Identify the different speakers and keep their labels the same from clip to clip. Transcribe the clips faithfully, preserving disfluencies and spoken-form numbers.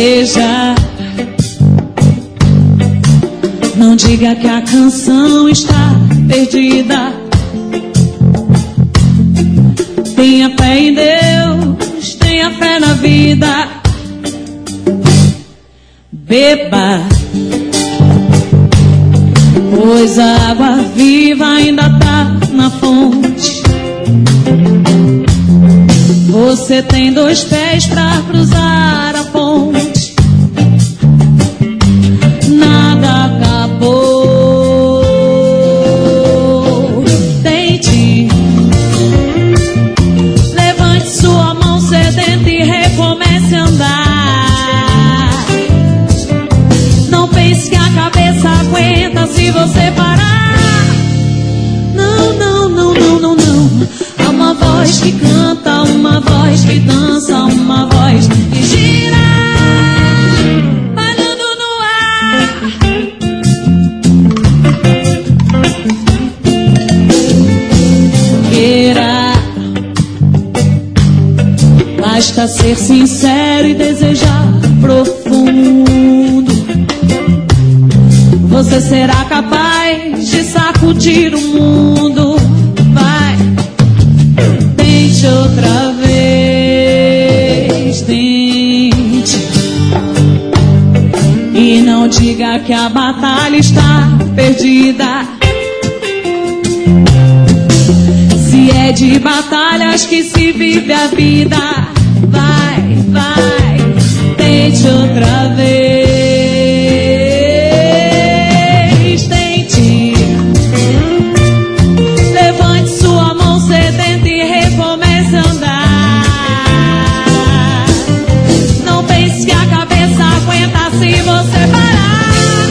Speaker 1: desejar. Não diga que a canção está perdida. Tenha fé em Deus, tenha fé na vida. Beba, pois a água viva ainda tá na fonte. Você tem dois pés pra cruzar a ponte. Nada acabou. Tente, levante sua mão sedenta e recomece a andar. Não pense que a cabeça aguenta se você parar. Não, não, não, não, não, não. Há uma voz que canta, uma voz que dança, uma voz que gira, bailando no ar. Queira, basta ser sincero e desejar profundo. Você será capaz de sacudir o mundo. Vai, tente outra vez, tente. E não diga que a batalha está perdida. Se é de batalhas que se vive a vida. Vai, vai, tente outra vez. Se você parar,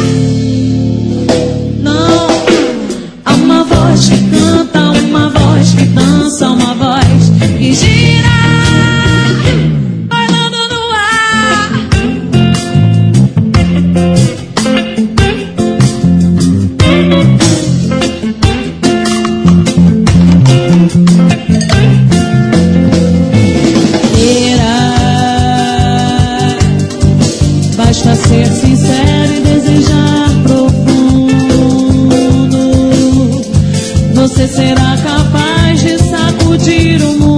Speaker 1: não. Há uma voz que canta, uma voz que dança, uma voz que gira, bailando no ar. Basta ser sincero e desejar profundo. Você será capaz de sacudir o mundo.